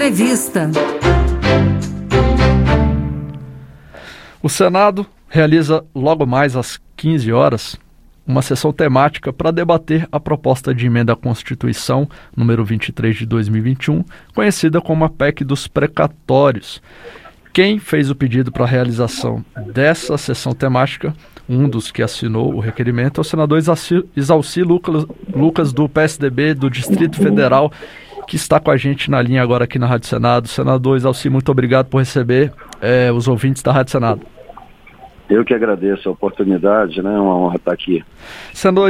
Entrevista. O Senado realiza logo mais às 15 horas uma sessão temática para debater a proposta de emenda à Constituição número 23 de 2021, conhecida como a PEC dos precatórios. Quem fez o pedido para a realização dessa sessão temática, um dos que assinou o requerimento, é o senador Isalci Lucas, do PSDB do Distrito Federal, que está com a gente na linha agora aqui na Rádio Senado. Senador Isalci, muito obrigado por receber os ouvintes da Rádio Senado. Eu que agradeço a oportunidade, né? É uma honra estar aqui. Senador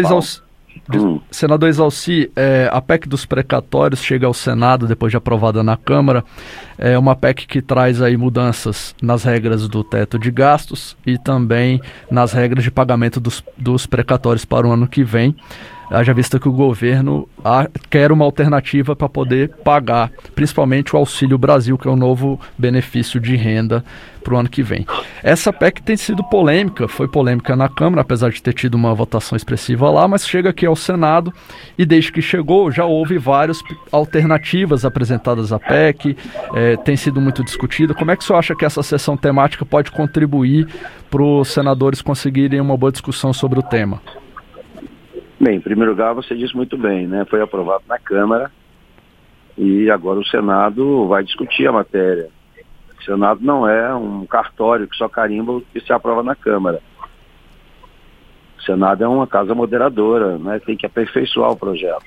Isalci, a PEC dos precatórios chega ao Senado depois de aprovada na Câmara. É uma PEC que traz aí mudanças nas regras do teto de gastos e também nas regras de pagamento dos precatórios para o ano que vem. Haja vista que o governo quer uma alternativa para poder pagar, principalmente o Auxílio Brasil, que é um novo benefício de renda para o ano que vem. Essa PEC tem sido polêmica, foi polêmica na Câmara, apesar de ter tido uma votação expressiva lá, mas chega aqui ao Senado e desde que chegou já houve várias alternativas apresentadas à PEC, tem sido muito discutida. Como é que o senhor acha que essa sessão temática pode contribuir para os senadores conseguirem uma boa discussão sobre o tema? Bem, em primeiro lugar, você disse muito bem, né? Foi aprovado na Câmara e agora o Senado vai discutir a matéria. O Senado não é um cartório que só carimba o que se aprova na Câmara. O Senado é uma casa moderadora, né? Tem que aperfeiçoar o projeto.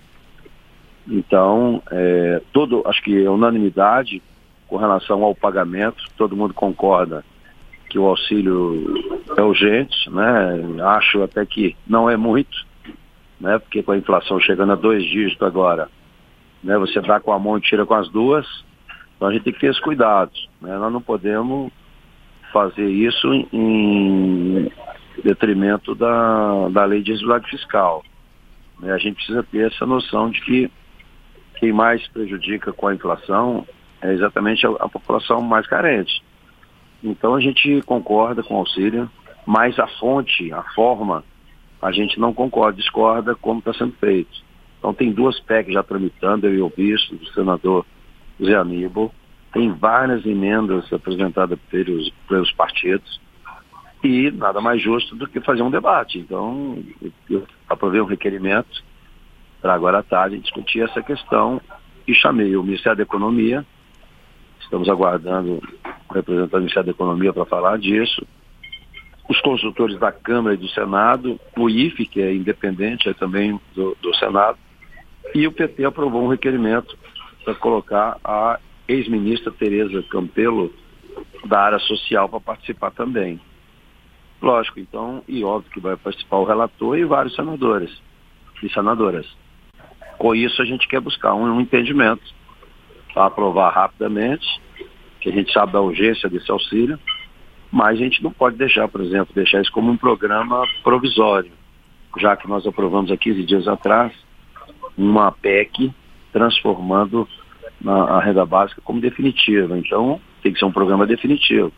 Então, acho que é unanimidade com relação ao pagamento, todo mundo concorda que o auxílio é urgente, né? Acho até que não é muito, né? Porque com a inflação chegando a 2 dígitos agora, né? Você dá com a mão e tira com as duas, então a gente tem que ter esses cuidados, né? Nós não podemos fazer isso em detrimento da lei de responsabilidade fiscal, né? A gente precisa ter essa noção de que quem mais prejudica com a inflação é exatamente a população mais carente. Então a gente concorda com o auxílio, mas a fonte, a forma, a gente não concorda, discorda como está sendo feito. Então tem 2 PECs já tramitando, eu e o vice, do senador Zé Aníbal, tem várias emendas apresentadas pelos partidos e nada mais justo do que fazer um debate. Então eu aprovei um requerimento para agora à tarde discutir essa questão e chamei o Ministério da Economia, estamos aguardando o representante do Ministério da Economia para falar disso, os consultores da Câmara e do Senado, o IFE, que é independente, é também do Senado, e o PT aprovou um requerimento para colocar a ex-ministra Tereza Campelo, da área social, para participar também. Lógico, então, e óbvio que vai participar o relator e vários senadores e senadoras. Com isso, a gente quer buscar um entendimento para aprovar rapidamente, que a gente sabe da urgência desse auxílio, mas a gente não pode deixar, por exemplo, deixar isso como um programa provisório, já que nós aprovamos há 15 dias atrás uma PEC transformando a renda básica como definitiva. Então, tem que ser um programa definitivo.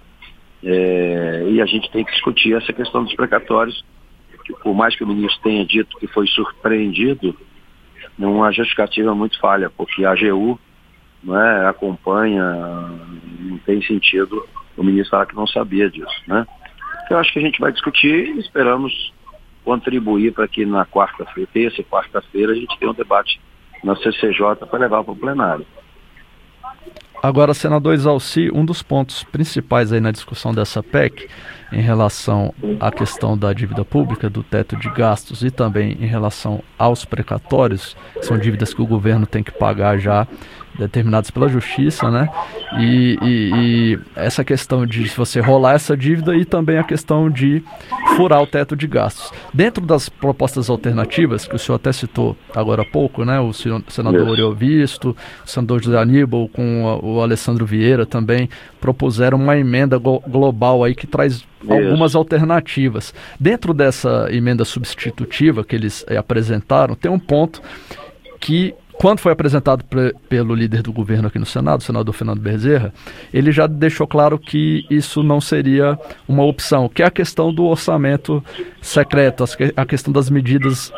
E a gente tem que discutir essa questão dos precatórios, que por mais que o ministro tenha dito que foi surpreendido, não há justificativa muito falha, porque a AGU acompanha, não tem sentido o ministro falar que não sabia disso, né? Eu acho que a gente vai discutir e esperamos contribuir para que na terça e quarta-feira, a gente tenha um debate na CCJ para levar para o plenário. Agora, senador Isalci, um dos pontos principais aí na discussão dessa PEC, em relação à questão da dívida pública, do teto de gastos e também em relação aos precatórios, são dívidas que o governo tem que pagar já, determinadas pela justiça, né? E essa questão de você rolar essa dívida e também a questão de furar o teto de gastos. Dentro das propostas alternativas, que o senhor até citou agora há pouco, né? O senador Oriovisto, o senador José Aníbal com o Alessandro Vieira também propuseram uma emenda global aí que traz algumas alternativas. Dentro dessa emenda substitutiva que eles apresentaram, tem um ponto que quando foi apresentado pelo líder do governo aqui no Senado, o senador Fernando Bezerra, ele já deixou claro que isso não seria uma opção, que é a questão do orçamento secreto, a questão das medidas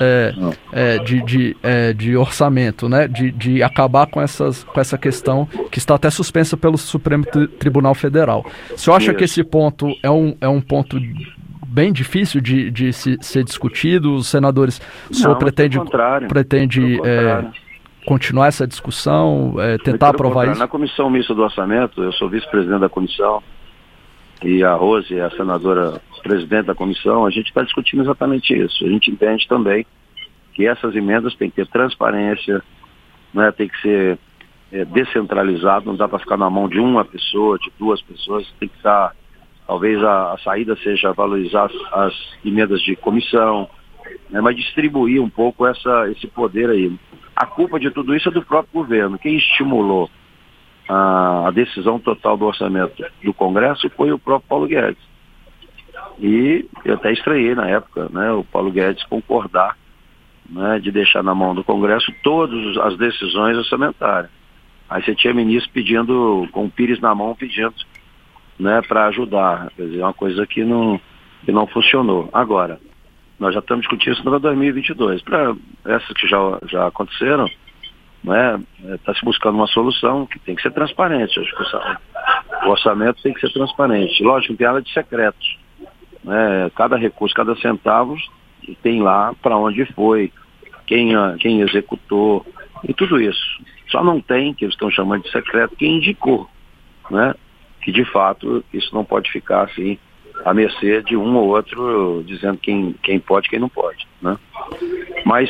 de orçamento, né? De acabar com essa questão que está até suspensa pelo Supremo Tribunal Federal. O senhor acha que esse ponto é um ponto bem difícil de ser discutido? Os senadores, o senhor pretende continuar essa discussão, tentar aprovar isso? Na Comissão Mista do Orçamento, eu sou vice-presidente da comissão, e a Rose é a senadora presidente da comissão, a gente está discutindo exatamente isso. A gente entende também que essas emendas têm que ter transparência, né, tem que ser descentralizado, não dá para ficar na mão de uma pessoa, de duas pessoas, tem que estar, talvez a saída seja valorizar as emendas de comissão, né, mas distribuir um pouco esse poder aí. A culpa de tudo isso é do próprio governo. Quem estimulou a decisão total do orçamento do Congresso foi o próprio Paulo Guedes. E eu até estranhei na época, né, o Paulo Guedes concordar, né, de deixar na mão do Congresso todas as decisões orçamentárias. Aí você tinha ministro pedindo, com o Pires na mão, pedindo, né, para ajudar. Quer dizer, uma coisa que não funcionou. Agora, nós já estamos discutindo isso para 2022. Para essas que já aconteceram, né, está se buscando uma solução que tem que ser transparente. O orçamento tem que ser transparente. Lógico, não tem nada de secretos, né, cada recurso, cada centavo tem lá para onde foi, quem executou e tudo isso. Só não tem, que eles estão chamando de secreto, quem indicou, né, que de fato isso não pode ficar assim à mercê de um ou outro dizendo quem pode e quem não pode, né? Mas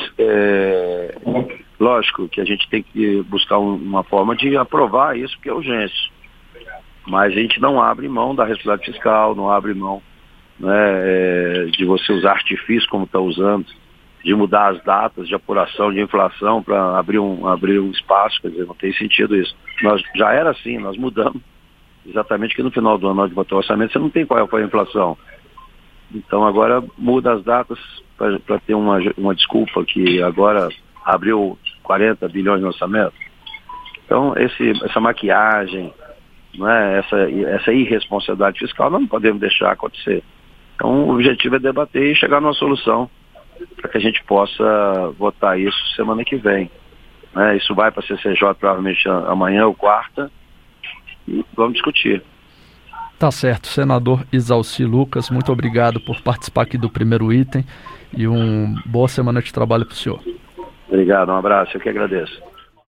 lógico que a gente tem que buscar uma forma de aprovar isso, porque é urgente. Mas a gente não abre mão da responsabilidade fiscal, não abre mão, né, de você usar artifício como está usando, de mudar as datas de apuração de inflação para abrir um espaço, quer dizer, não tem sentido isso. Já era assim, nós mudamos. Exatamente que no final do ano, na hora de botar o orçamento, você não tem qual foi a inflação. Então agora muda as datas para ter uma desculpa que agora abriu 40 bilhões no orçamento. Então essa maquiagem, né, essa irresponsabilidade fiscal, nós não podemos deixar acontecer. Então o objetivo é debater e chegar numa solução para que a gente possa votar isso semana que vem. Né, isso vai para a CCJ provavelmente amanhã ou quarta, e vamos discutir. Tá certo, senador Isalci Lucas, muito obrigado por participar aqui do primeiro item e boa semana de trabalho para o senhor. Obrigado, um abraço, eu que agradeço.